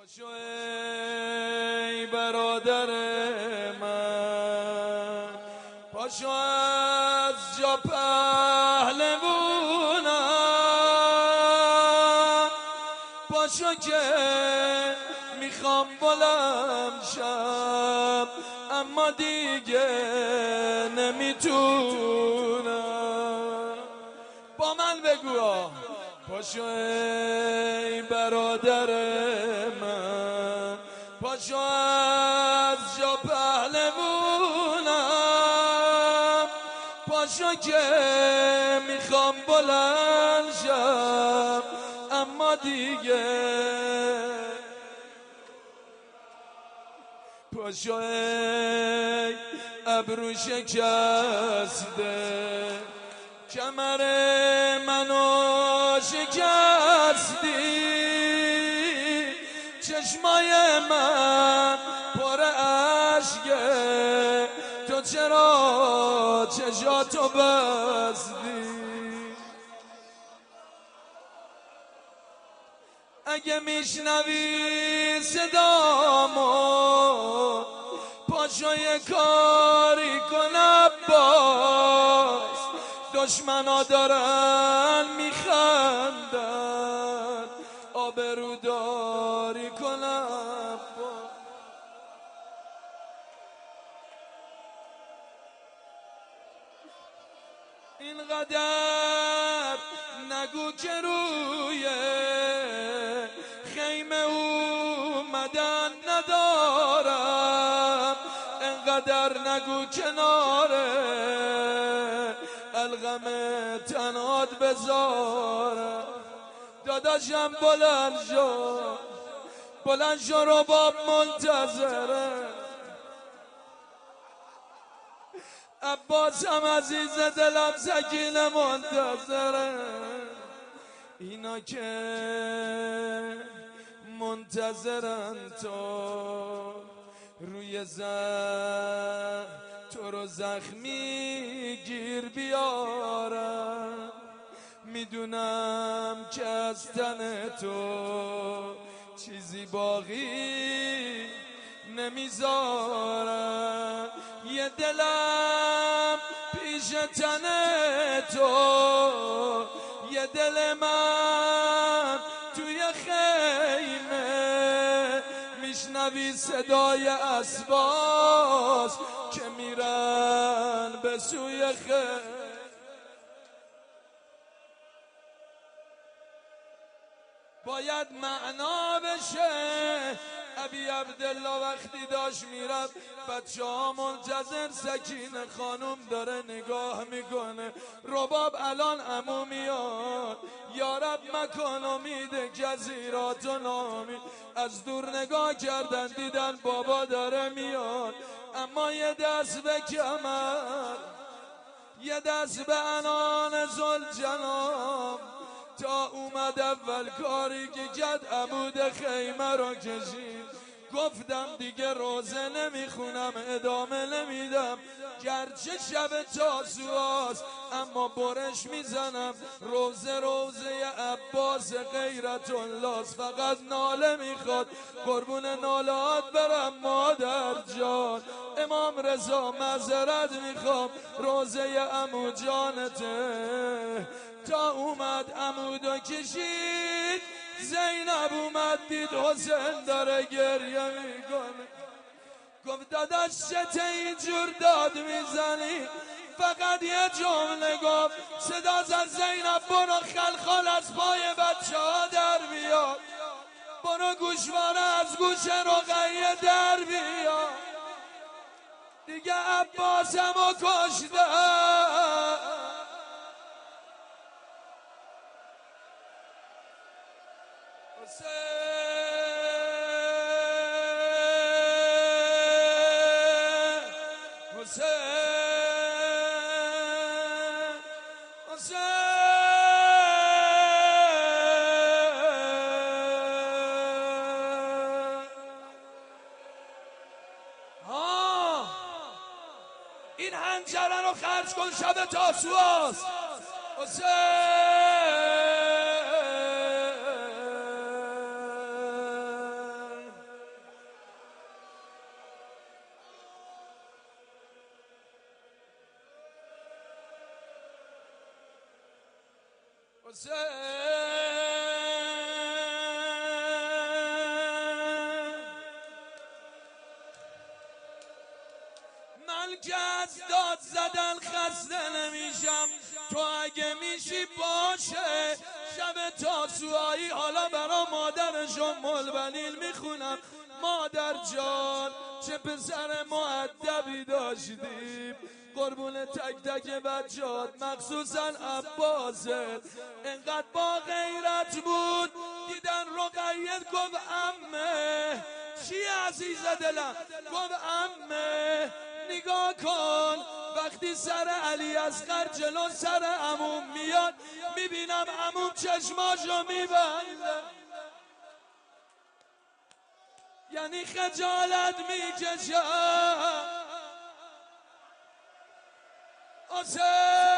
پاشو ای برادر من، پاشو از جا پهلوونم، پاشو که میخوام بلند شم اما دیگه نمیتونم. با من بگو پاشو ای برادر من، پاشو از جا پهلوونم، پاشو که میخوام بلند شم اما دیگه. پاشو ای ابرو شکسته، کمر منو شکستی، چشمای من پر اشکه، تو چرا چشاتو بستی؟ اگه میشنوی صدامو پاشو یه کاری کن عباس، دشمنا دارن میخندن آبروداری کن عباس. اینقدر نگو که روی خیمه اومدن ندارم، اینقدر نگو کناره الغم تنات بذارم. داداشم بلند شو رباب منتظره، عباسم عزیز دلم سکینه منتظره. اینا که منتظرن تو روی تو رو زخمی گیر بیارم، میدونم که از تن تو چیزی باقی نمیذارم. یه دلم پیش تن تو، یه دل من توی خیمه، میشنوی صدای اسباس که میرن به سوی خیمه. باید معنا بشه. ابی عبدالله وقتی داشت میرفت بچه ها منتظر سکینه خانم داره نگاه میکنه، رباب الان عمو میاد، یارب مکان امید جزیرات و نامید. از دور نگاه کردن دیدن بابا داره میاد، اما یه دست به کمر یه دست به عنان زلجنام، تا اومد اول کاری که کرد عمود خیمه رو کشید. گفتم دیگه روزه نمیخونم ادامه نمیدم، گرچه شب تاسوعاست اما برش میزنم. روزه عباس غیرت الله، فقط ناله میخواد قربون نالات برم مادر جان. امام رضا معذرت میخوام روزه عمو جانته. تا اومد عمودو کشید، زینب اومد دید حسین داره گریه میکنه. گفت داداش چته اینجور داد میزنی؟ فقط یه جمله گفت، صدا زد زینب برو خلخال از پای بچه ها در بیاد، برو گوشواره از گوش رقیه در بیاد. دیگه عباسمو کشته. این هنجره رو خرج کن شب تاسوعاست. حسین من که از داد زدن خسته نمیشم، تو اگه میشی باشه. شب تاسوعایی حالا برا مادرشون ملبنیل میخونم. مادر جان چه پسر مؤدبی داشتیم، قربون تک تک بچه‌هات مخصوصا عباست. انقدر با غیرت بود دیدن رقیه گفت عمه. چی عزیز دلم؟ گفت عمه نگاه کن، وقتی سر علی اصغر جلو سر عموم میاد میبینم عموم چشماشو میبنده، یعنی خجالت میکشم.